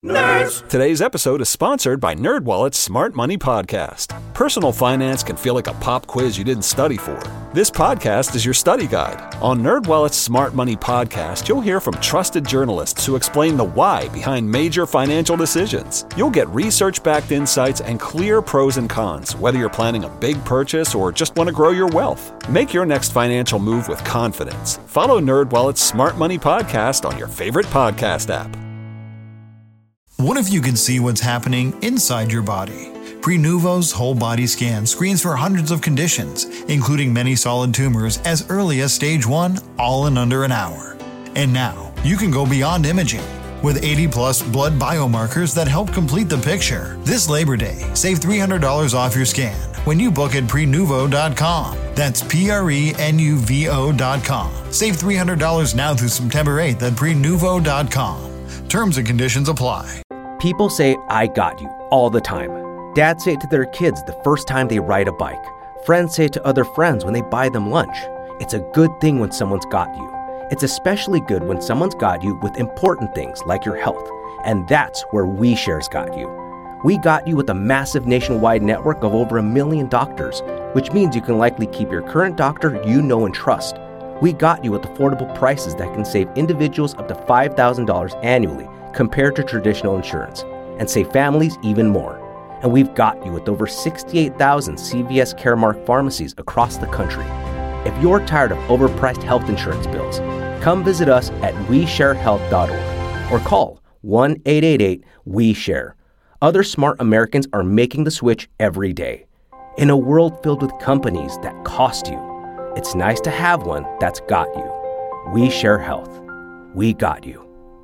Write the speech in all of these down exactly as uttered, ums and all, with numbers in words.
Nerds! Today's episode is sponsored by NerdWallet's Smart Money Podcast. Personal finance can feel like a pop quiz you didn't study for. This podcast is your study guide. On NerdWallet's Smart Money Podcast, you'll hear from trusted journalists who explain the why behind major financial decisions. You'll get research-backed insights and clear pros and cons, whether you're planning a big purchase or just want to grow your wealth. Make your next financial move with confidence. Follow NerdWallet's Smart Money Podcast on your favorite podcast app. What if you could see what's happening inside your body? Prenuvo's whole body scan screens for hundreds of conditions, including many solid tumors as early as stage one, all in under an hour. And now, you can go beyond imaging. With eighty plus blood biomarkers that help complete the picture. This Labor Day, save three hundred dollars off your scan when you book at prenuvo dot com. That's P R E N U V O dot com. Save three hundred dollars now through September eighth at prenuvo dot com. Terms and conditions apply. People say, I got you, all the time. Dads say it to their kids the first time they ride a bike. Friends say it to other friends when they buy them lunch. It's a good thing when someone's got you. It's especially good when someone's got you with important things like your health. And that's where WeShare's got you. We got you with a massive nationwide network of over a million doctors, which means you can likely keep your current doctor you know and trust. We got you with affordable prices that can save individuals up to five thousand dollars annually compared to traditional insurance, and save families even more. And we've got you with over sixty-eight thousand C V S Caremark pharmacies across the country. If you're tired of overpriced health insurance bills, come visit us at we share health dot org or call one eight eight eight we share. Other smart Americans are making the switch every day. In a world filled with companies that cost you, it's nice to have one that's got you. We Share Health. We got you.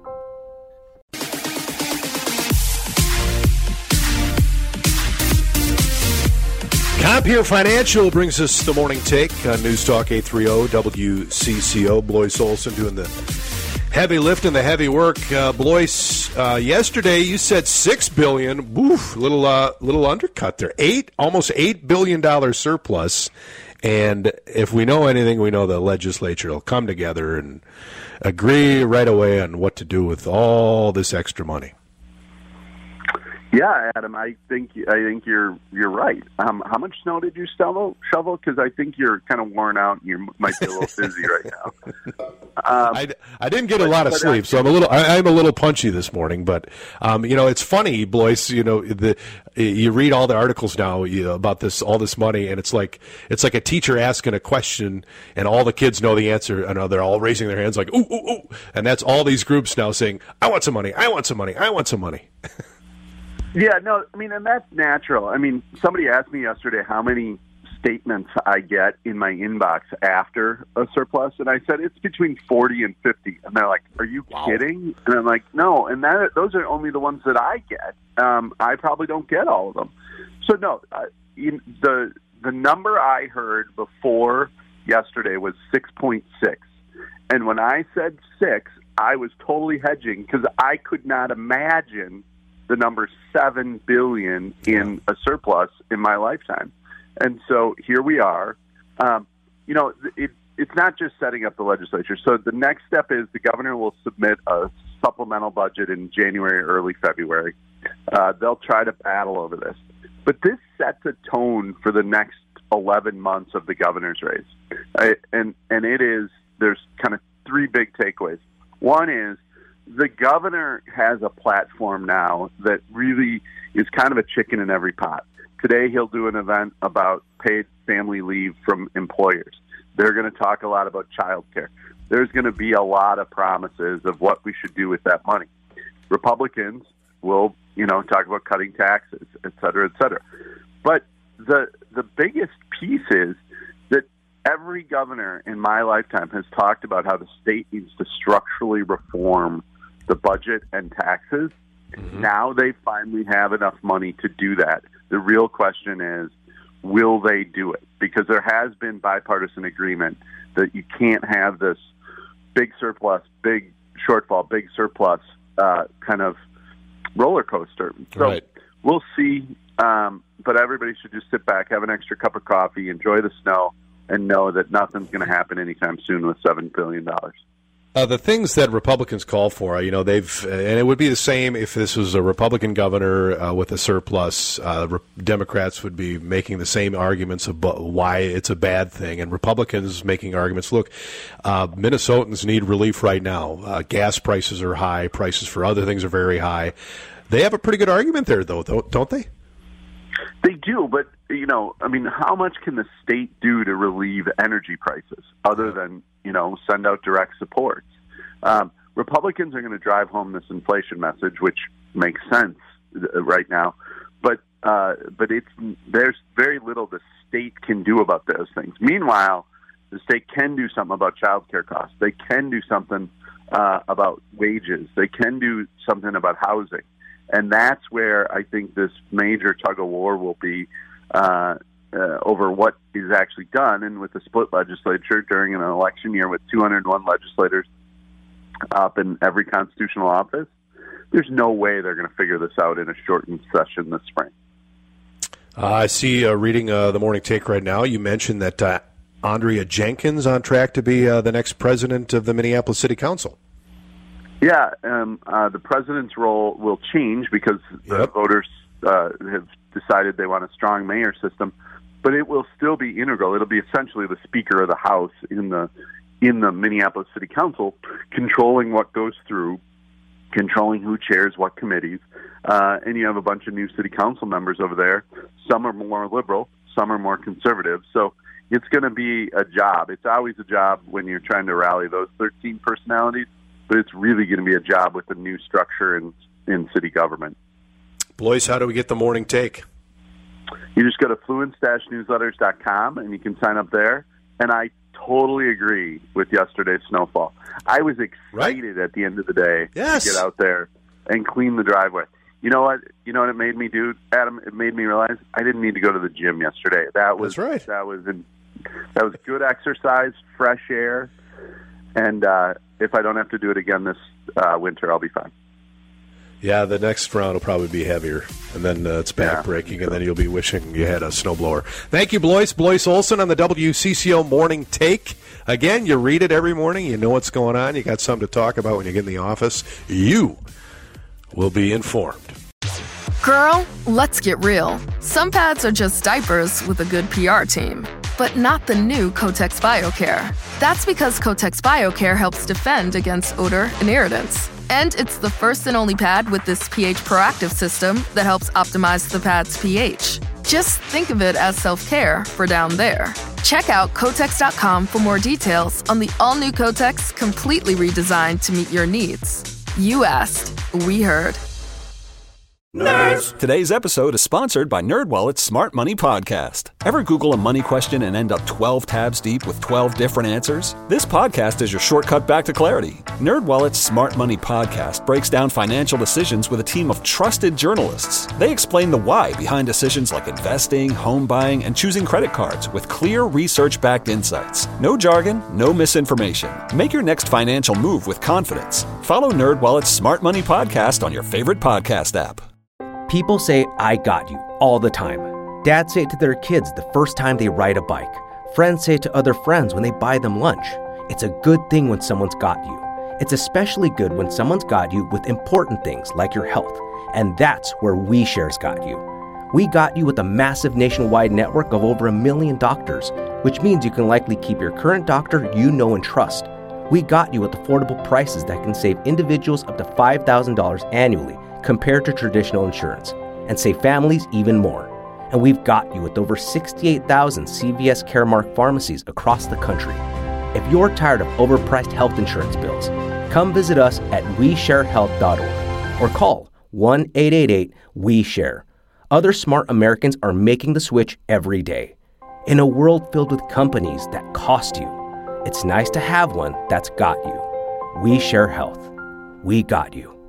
Compeer Financial brings us the morning take on News Talk eight thirty W C C O. Blois Olson doing the heavy lift and the heavy work. Uh, Blois, uh, yesterday you said six billion dollars. Woof, little uh, little undercut there. Eight, almost eight billion dollars surplus. And if we know anything, we know the legislature will come together and agree right away on what to do with all this extra money. Yeah, Adam, I think I think you're you're right. Um, how much snow did you shovel? Shovel? Because I think you're kind of worn out and you might be a little busy right now. Um, I, I didn't get but, a lot of sleep, I, so I'm a little I, I'm a little punchy this morning. But um, you know, it's funny, Blois. You know, the you read all the articles now you know, about this all this money, and it's like it's like a teacher asking a question, and all the kids know the answer, and they're all raising their hands like ooh ooh ooh, and that's all these groups now saying, "I want some money, I want some money, I want some money." Yeah, no, I mean, and that's natural. I mean, somebody asked me yesterday how many statements I get in my inbox after a surplus, and I said it's between forty and fifty. And they're like, "Are you wow. kidding?" And I'm like, "No." And that those are only the ones that I get. Um, I probably don't get all of them. So no, uh, in, the the number I heard before yesterday was six point six, and when I said six, I was totally hedging because I could not imagine the number seven billion in a surplus in my lifetime. And so here we are. Um, you know, it, it's not just setting up the legislature. So the next step is the governor will submit a supplemental budget in January, early February. Uh, they'll try to battle over this. But this sets a tone for the next eleven months of the governor's race. I, and, and it is, there's kind of three big takeaways. One is, the governor has a platform now that really is kind of a chicken in every pot. Today he'll do an event about paid family leave from employers. They're going to talk a lot about child care. There's going to be a lot of promises of what we should do with that money. Republicans will, you know, talk about cutting taxes, et cetera, et cetera. But the the biggest piece is that every governor in my lifetime has talked about how the state needs to structurally reform the budget and taxes. Mm-hmm. Now they finally have enough money to do that. The real question is, will they do it? Because there has been bipartisan agreement that you can't have this big surplus, big shortfall, big surplus uh, kind of roller coaster. So right. We'll see. Um, but everybody should just sit back, have an extra cup of coffee, enjoy the snow, and know that nothing's going to happen anytime soon with seven billion dollars. Uh, the things that Republicans call for, you know, they've, and it would be the same if this was a Republican governor uh, with a surplus. Uh, Re- Democrats would be making the same arguments about why it's a bad thing, and Republicans making arguments. Look, uh, Minnesotans need relief right now. Uh, gas prices are high. Prices for other things are very high. They have a pretty good argument there, though, don't they? They do, but, you know, I mean, how much can the state do to relieve energy prices other than, you know, send out direct supports? Um, Republicans are going to drive home this inflation message, which makes sense right now, but uh, but it's there's very little the state can do about those things. Meanwhile, the state can do something about child care costs. They can do something uh, about wages. They can do something about housing. And that's where I think this major tug-of-war will be uh, uh, over what is actually done. And with the split legislature during an election year with two hundred one legislators up in every constitutional office, there's no way they're going to figure this out in a shortened session this spring. Uh, I see, uh, reading uh, the Morning Take right now, you mentioned that uh, Andrea Jenkins on track to be uh, the next president of the Minneapolis City Council. Yeah, um, uh, the president's role will change because the yep. voters uh, have decided they want a strong mayor system, but it will still be integral. It'll be essentially the Speaker of the House in the in the Minneapolis City Council, controlling what goes through, controlling who chairs what committees, uh, and you have a bunch of new city council members over there. Some are more liberal, some are more conservative. So it's going to be a job. It's always a job when you're trying to rally those thirteen personalities. But it's really going to be a job with the new structure in, in city government. Blois, how do we get the Morning Take? You just go to fluence dash newsletters dot com and you can sign up there. And I totally agree with yesterday's snowfall. I was excited right? at the end of the day yes. to get out there and clean the driveway. You know what? You know what it made me do, Adam? It made me realize I didn't need to go to the gym yesterday. That was That's right. That was in, that was good exercise, fresh air, and. uh If I don't have to do it again this uh, winter, I'll be fine. Yeah, the next round will probably be heavier, and then uh, it's back-breaking, yeah. and then you'll be wishing you had a snowblower. Thank you, Blois. Blois Olson on the W C C O Morning Take. Again, you read it every morning. You know what's going on. You got something to talk about when you get in the office. You will be informed. Girl, let's get real. Some pads are just diapers with a good P R team. But not the new Kotex BioCare. That's because Kotex BioCare helps defend against odor and irritants. And it's the first and only pad with this pH proactive system that helps optimize the pad's pH. Just think of it as self-care for down there. Check out Kotex dot com for more details on the all-new Kotex, completely redesigned to meet your needs. You asked, we heard. Nerds! Today's episode is sponsored by NerdWallet's Smart Money Podcast. Ever Google a money question and end up twelve tabs deep with twelve different answers? This podcast is your shortcut back to clarity. NerdWallet's Smart Money Podcast breaks down financial decisions with a team of trusted journalists. They explain the why behind decisions like investing, home buying, and choosing credit cards with clear research-backed insights. No jargon, no misinformation. Make your next financial move with confidence. Follow NerdWallet's Smart Money Podcast on your favorite podcast app. People say, I got you, all the time. Dads say it to their kids the first time they ride a bike. Friends say it to other friends when they buy them lunch. It's a good thing when someone's got you. It's especially good when someone's got you with important things like your health. And that's where WeShare's got you. We got you with a massive nationwide network of over a million doctors, which means you can likely keep your current doctor you know and trust. We got you with affordable prices that can save individuals up to five thousand dollars annually compared to traditional insurance, and save families even more. And we've got you with over sixty-eight thousand C V S Caremark pharmacies across the country. If you're tired of overpriced health insurance bills, come visit us at we share health dot org or call one eight eight eight W E share. Other smart Americans are making the switch every day. In a world filled with companies that cost you, it's nice to have one that's got you. We Share Health. We got you.